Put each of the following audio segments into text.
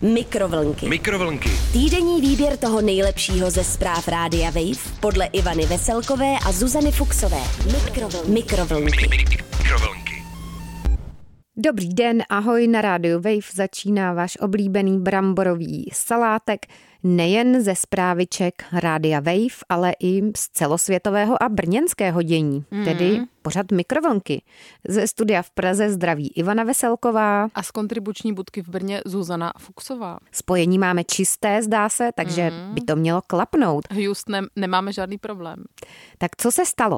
Mikrovlnky. Týdenní výběr toho nejlepšího ze zpráv Rádia Wave podle Ivany Veselkové a Zuzany Fuxové. Mikrovlnky. Dobrý den, ahoj, na Rádiu Wave začíná váš oblíbený bramborový salátek nejen ze zpráviček Rádia Wave, ale i z celosvětového a brněnského dění, tedy pořad Mikrovlnky. Ze studia v Praze zdraví Ivana Veselková a z kontribuční budky v Brně Zuzana Fuxová. Spojení máme čisté, zdá se, takže by to mělo klapnout. Houston, nemáme žádný problém. Tak co se stalo?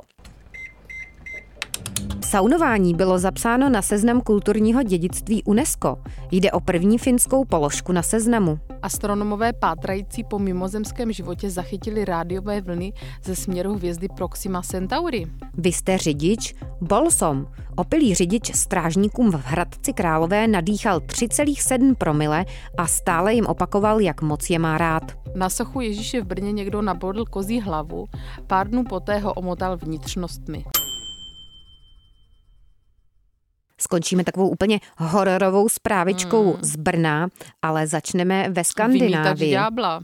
Saunování bylo zapsáno na seznam kulturního dědictví UNESCO. Jde o první finskou položku na seznamu. Astronomové pátrající po mimozemském životě zachytili rádiové vlny ze směru hvězdy Proxima Centauri. Vy jste řidič? Bolsom. Opilý řidič strážníkům v Hradci Králové nadýchal 3,7 promile a stále jim opakoval, jak moc je má rád. Na sochu Ježíše v Brně někdo nabodl kozí hlavu, pár dnů poté ho omotal vnitřnostmi. Skončíme takovou úplně hororovou zprávičkou z Brna, ale začneme ve Skandinávii. Ďábla.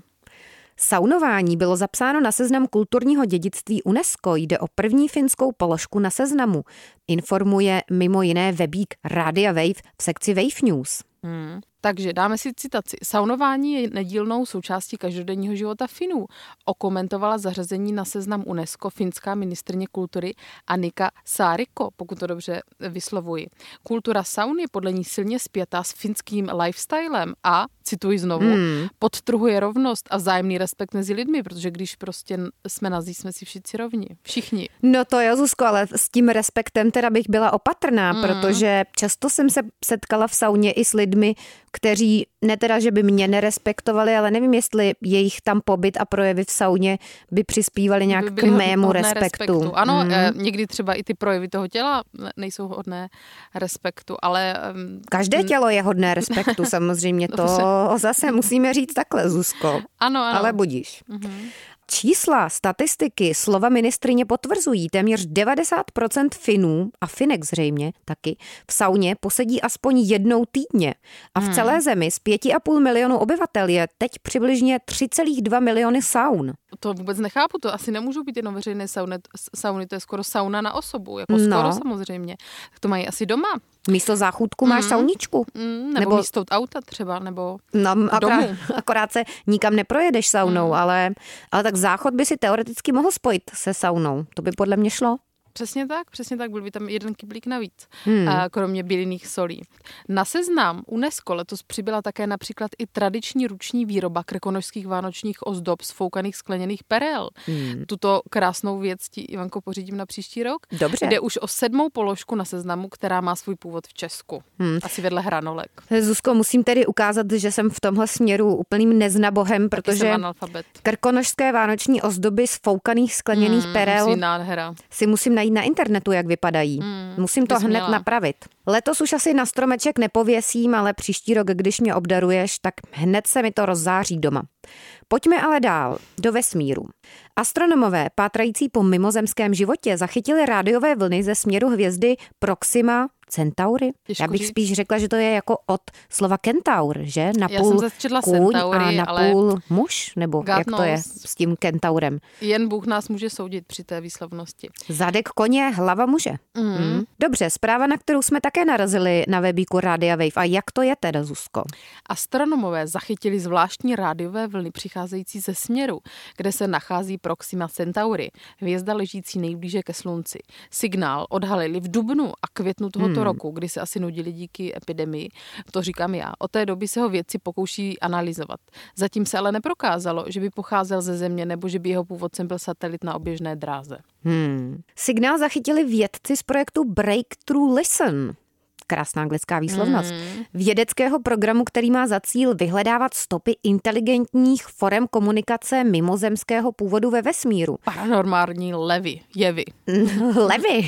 Saunování bylo zapsáno na seznam kulturního dědictví UNESCO. Jde o první finskou položku na seznamu. Informuje mimo jiné webík Rádia Wave v sekci Wave News. Takže dáme si citaci. Saunování je nedílnou součástí každodenního života Finů. Okomentovala zařazení na seznam UNESCO finská ministryně kultury Annika Saarikko, pokud to dobře vyslovuji. Kultura saun je podle ní silně spjatá s finským lifestylem a, cituji znovu, podtrhuje rovnost a vzájemný respekt mezi lidmi, protože když prostě jsme nazí, jsme si všichni. No to jo, Zuzko, ale s tím respektem teda bych byla opatrná, protože často jsem se setkala v sauně i s lidmi, kteří ne teda, že by mě nerespektovali, ale nevím, jestli jejich tam pobyt a projevy v sauně by přispívali nějak k mému respektu. Ano, někdy třeba i ty projevy toho těla nejsou hodné respektu, ale... Každé tělo je hodné respektu, samozřejmě to zase musíme říct takhle, Zuzko. Ano. Ale budíš. Čísla, statistiky, slova ministryně potvrzují. Téměř 90% Finů a Finek zřejmě taky v sauně posedí aspoň jednou týdně. A v celé zemi z 5,5 milionu obyvatel je teď přibližně 3,2 miliony saun. To vůbec nechápu, to asi nemůžou být jenom veřejné sauny, to je skoro sauna na osobu, jako skoro samozřejmě. Tak to mají asi doma. Místo záchůdku máš sauničku. Nebo místo auta třeba, nebo domu. Akorát se nikam neprojedeš saunou, ale tak záchod by si teoreticky mohl spojit se saunou. To by podle mě šlo. Přesně tak, byl by tam jeden kyblík navíc, kromě bylinných solí. Na seznam UNESCO letos přibyla také například i tradiční ruční výroba krkonošských vánočních ozdob z foukaných skleněných perel. Tuto krásnou věc ti, Ivanko, pořídím na příští rok. Dobře. Jde už o 7. položku na seznamu, která má svůj původ v Česku. Asi vedle hranolek. Zuzko, musím tedy ukázat, že jsem v tomhle směru úplným neznabohem, protože krkonošské vánoční ozdoby z foukaných skleněných perel si musím najít na internetu, jak vypadají. Musím to hned napravit. Letos už asi na stromeček nepověsím, ale příští rok, když mě obdaruješ, tak hned se mi to rozzáří doma. Pojďme ale dál, do vesmíru. Astronomové pátrající po mimozemském životě zachytili rádiové vlny ze směru hvězdy Proxima Centauri. Já bych spíš řekla, že to je jako od slova kentaur, že? Napůl kůň a napůl muž? Nebo jak to je s tím kentaurem? Jen Bůh nás může soudit při té výslovnosti. Zadek koně, hlava muže. Dobře, zpráva, na kterou jsme také narazili na webíku Rádia Wave. A jak to je teda, Zuzko? Astronomové zachytili zvláštní rádiové vlny přicházející ze směru, kde se nachází Proxima Centauri, hvězda ležící nejblíže ke slunci. Signál odhalili v dubnu a květnu tohoto roku, kdy se asi nudili díky epidemii, to říkám já. Od té doby se ho vědci pokouší analyzovat. Zatím se ale neprokázalo, že by pocházel ze Země nebo že by jeho původcem byl satelit na oběžné dráze. Signál zachytili vědci z projektu Breakthrough Listen. Krásná anglická výslovnost. Vědeckého programu, který má za cíl vyhledávat stopy inteligentních forem komunikace mimozemského původu ve vesmíru. Paranormální jevy. Levy?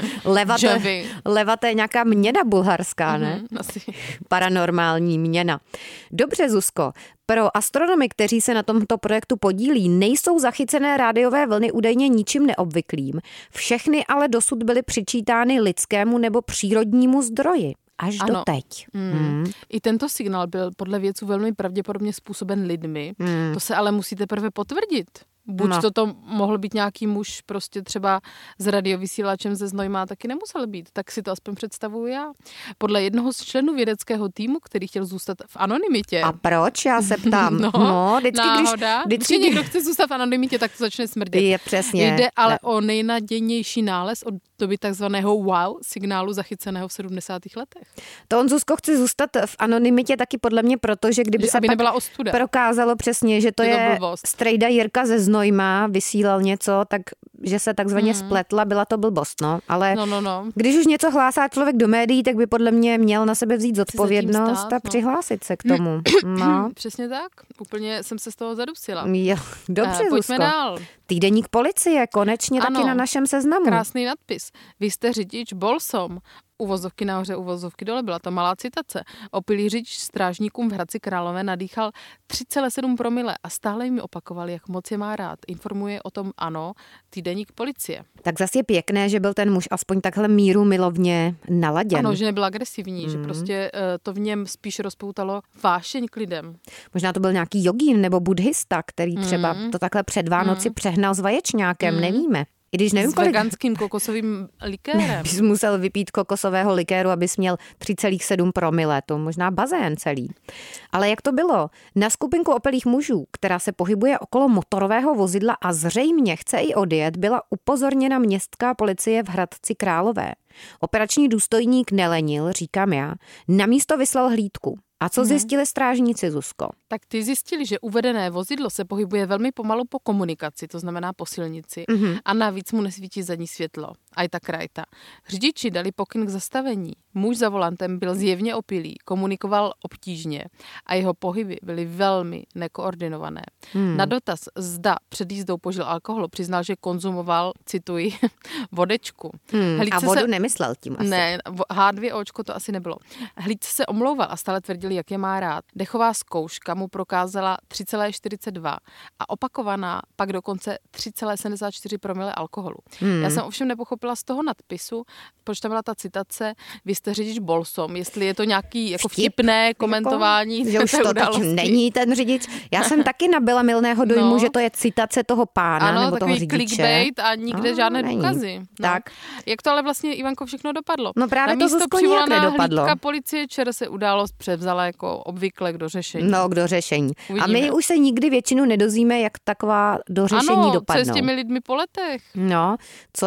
Leva to je nějaká měna bulharská, ne? Asi. Paranormální měna. Dobře, Zuzko. Pro astronomy, kteří se na tomto projektu podílí, nejsou zachycené rádiové vlny údajně ničím neobvyklým. Všechny ale dosud byly přičítány lidskému nebo přírodnímu zdroji. až doteď. I tento signál byl podle vědců velmi pravděpodobně způsoben lidmi. To se ale musí teprve potvrdit. Buď to mohl být nějaký muž prostě třeba s radiovysílačem ze Znojma, taky nemusel být. Tak si to aspoň představuju já. Podle jednoho z členů vědeckého týmu, který chtěl zůstat v anonymitě. A proč? Já se ptám. Když někdo chce zůstat v anonymitě, tak to začne smrdět. Je přesně. Jde ale o nejnadějnější nález od doby takzvaného wow signálu zachyceného v 70. letech. To on, Zuzko, chce zůstat v anonymitě taky podle mě, protože kdyby se pak prokázalo přesně, že to je strejda Jirka ze Znojma, vysílal něco, tak že se takzvaně spletla, byla to blbost, no. Ale když už něco hlásá člověk do médií, tak by podle mě měl na sebe vzít zodpovědnost a přihlásit se k tomu. No. Přesně tak. Úplně jsem se z toho zadusila. Jo, dobře, Pojďme dál. Týdeník Policie, konečně taky na našem seznamu. Krásný nadpis. Vy jste řidič Bolsom. Uvozovky nahoře, uvozovky dole, byla to malá citace. Opilý řidič strážníkům v Hradci Králové nadýchal 3,7 promile a stále jim opakoval, jak moc je má rád. Informuje o tom týdeník Policie. Tak zase je pěkné, že byl ten muž aspoň takhle míru milovně naladěn. Ano, že nebyl agresivní, že prostě to v něm spíš rozpoutalo vášeň k lidem. Možná to byl nějaký jogín nebo buddhista, který třeba to takhle před Vánoci přehnal s vaječňákem, nevíme. I když nevím, s veganským kokosovým likérem. Bys musel vypít kokosového likéru, abys měl 3,7 promile, to možná bazén celý. Ale jak to bylo? Na skupinku opilých mužů, která se pohybuje okolo motorového vozidla a zřejmě chce i odjet, byla upozorněna městská policie v Hradci Králové. Operační důstojník nelenil, říkám já, na místo vyslal hlídku. A co zjistili strážníci, Zuzko? Tak ty zjistili, že uvedené vozidlo se pohybuje velmi pomalu po komunikaci, to znamená po silnici, a navíc mu nesvítí zadní světlo. Ajta krajta. Řidiči dali pokyn k zastavení. Muž za volantem byl zjevně opilý, komunikoval obtížně a jeho pohyby byly velmi nekoordinované. Na dotaz, zda před jízdou požil alkohol, přiznal, že konzumoval, cituji, vodečku. A vodu nemyslel tím asi. Ne, H2Očko to asi nebylo. Hlídce se omlouval a stále tvrdil, jak je má rád. Dechová zkouška mu prokázala 3,42 a opakovaná pak dokonce 3,74 promile alkoholu. Já jsem ovšem nepochopila z toho nadpisu, proč tam byla ta citace, vy jste řidič Bolsom, jestli je to nějaký jako vtipné komentování. Že už to teď není ten řidič. Já jsem taky nabyla mylného dojmu, že to je citace toho pána nebo toho řidiče. Ano, takový clickbait a nikde žádné důkazy. Tak. Jak to ale vlastně, Ivanko, všechno dopadlo? No právě to Zuzko nijak nedopadlo. Hlídka policie ČR se událost převzala jako obvykle k dořešení. No, k dořešení. Uvidíme. A my už se nikdy většinu nedozvíme, jak taková dořešení dopadnou. Co je s těmi lidmi po letech? No,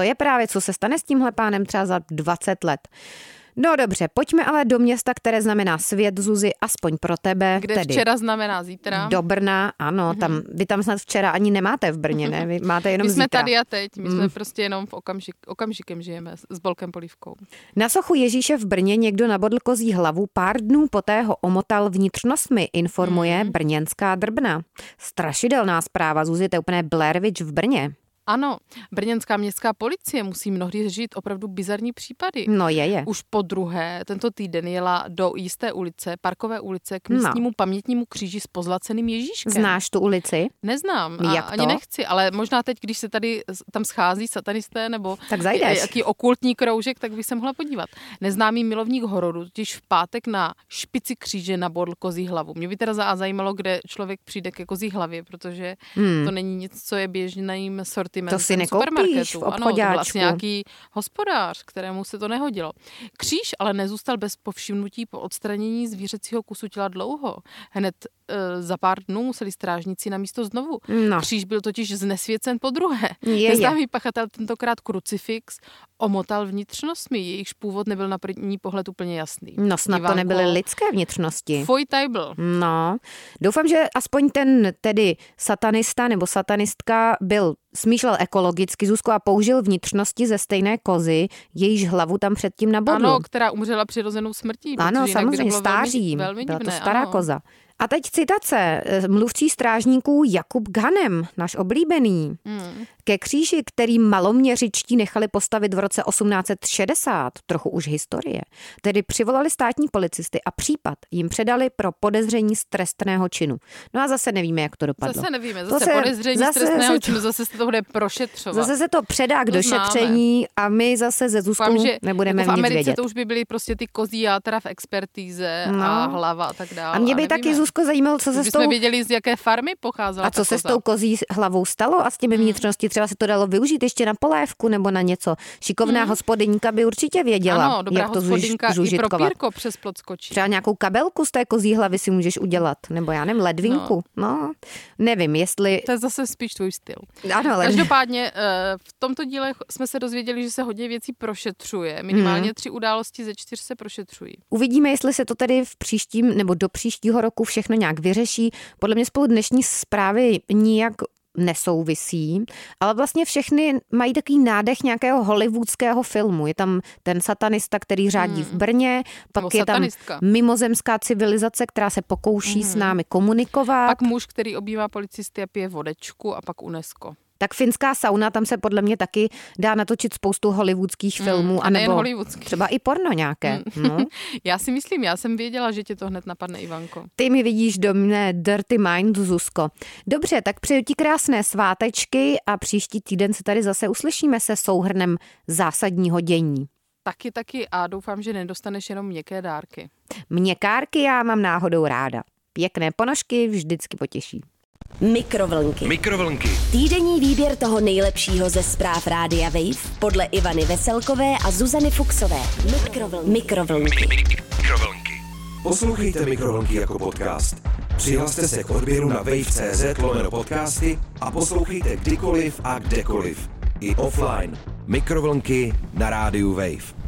co se stane s tímhle pánem třeba za 20 let. No dobře, pojďme ale do města, které znamená svět, Zuzi, aspoň pro tebe. Kde tedy včera znamená zítra. Do Brna, ano, vy tam snad včera ani nemáte v Brně, ne? Vy máte jenom zítra. My jsme tady a teď, my jsme prostě jenom v okamžikem žijeme s Bolkem Polívkou. Na sochu Ježíše v Brně někdo nabodl kozí hlavu, pár dnů poté ho omotal vnitřnostmi, informuje brněnská Drbna. Strašidelná zpráva, Zuzi, to je úplně Blair Witch v Brně. Ano, brněnská městská policie musí mnohdy řešit opravdu bizarní případy. No je. Už po druhé tento týden jela do jisté ulice, Parkové ulice, k místnímu pamětnímu kříži s pozlaceným Ježíškem. Znáš tu ulici? Neznám a ani nechci, ale možná teď, když se tady tam schází satanisté nebo jaký okultní kroužek, tak bych se mohla podívat. Neznámý milovník hororu totiž v pátek na špici kříže nabodl kozí hlavu. Mě by teda zajímalo, kde člověk přijde ke kozí hlavě, protože to není nic, co je běžným sortimentem. To si nekoupíš v obchodáčku. Ano, to byl vlastně nějaký hospodář, kterému se to nehodilo. Kříž ale nezůstal bez povšimnutí po odstranění zvířecího kusu těla dlouho. Hned za pár dnů museli strážníci na místo znovu. No. Kříž byl totiž znesvěcen podruhé. Neznámý pachatel tentokrát krucifix omotal vnitřnostmi, jejichž původ nebyl na první pohled úplně jasný. No snad Ivanko, to nebyly lidské vnitřnosti. Fojtajbl. No, doufám, že aspoň ten tedy satanista nebo satanistka smýšlel ekologicky, Zuzko, a použil vnitřnosti ze stejné kozy, jejíž hlavu tam předtím nabodl. Ano, která umřela přirozenou smrtí. Ano, samozřejmě, stáří. Velmi byla divné, to stará koza. A teď citace. Mluvčí strážníků Jakub Ghanem, náš oblíbený. Ke kříži, který maloměřičtí nechali postavit v roce 1860, trochu už historie, tedy přivolali státní policisty a případ jim předali pro podezření z trestného činu. No a zase nevíme, jak to dopadlo. Zase nevíme, podezření z trestného činu, zase se to bude prošetřovat. Zase se to předá k došetření a my zase ze Zuzkou nebudeme jako nic vědět. V Americe to už by byly prostě ty kozí játra v expertíze a hlava a tak dále. A mě by taky, Zuzko, zajímalo, co se s tou... jsme věděli, z jaké farmy pocházela a co se s tou kozí hlavou stalo a s těmi vnitřnosti. Třeba se to dalo využít ještě na polévku nebo na něco. Šikovná hospodyňka by určitě věděla, ano, dobrá jak to hospodyňka zúžitkovat. I pro pírko přes plot skočí. Třeba nějakou kabelku z té kozí hlavy si můžeš udělat. Nebo já nevím, ledvinku. No, nevím, jestli... To je zase spíš tvůj styl. Ano, ale... Každopádně v tomto díle jsme se dozvěděli, že se hodně věcí prošetřuje. Minimálně 3 události ze 4 se prošetřují. Uvidíme, jestli se to tedy v příštím nebo do příštího roku všechno nějak vyřeší. Podle mě spolu dnešní zprávy nijak nesouvisí, ale vlastně všechny mají takový nádech nějakého hollywoodského filmu. Je tam ten satanista, který řádí v Brně, pak je tam mimozemská civilizace, která se pokouší s námi komunikovat. Pak muž, který obývá policisty a pije vodečku a pak UNESCO. Tak finská sauna, tam se podle mě taky dá natočit spoustu hollywoodských filmů. A nejen hollywoodských. Třeba i porno nějaké. No. Já si myslím, já jsem věděla, že tě to hned napadne, Ivanko. Ty mi vidíš do mne dirty mind, Zuzko. Dobře, tak přeju ti krásné svátečky a příští týden se tady zase uslyšíme se souhrnem zásadního dění. Taky a doufám, že nedostaneš jenom měkké dárky. Měkárky já mám náhodou ráda. Pěkné ponožky vždycky potěší. Mikrovlnky. Týdenní výběr toho nejlepšího ze zpráv Rádia Wave podle Ivany Veselkové a Zuzany Fuksové. Mikrovlnky. Poslouchejte Mikrovlnky jako podcast. Přihlaste se k odběru na wave.cz/podcasty a poslouchejte kdykoliv a kdekoliv. I offline. Mikrovlnky na rádiu Wave.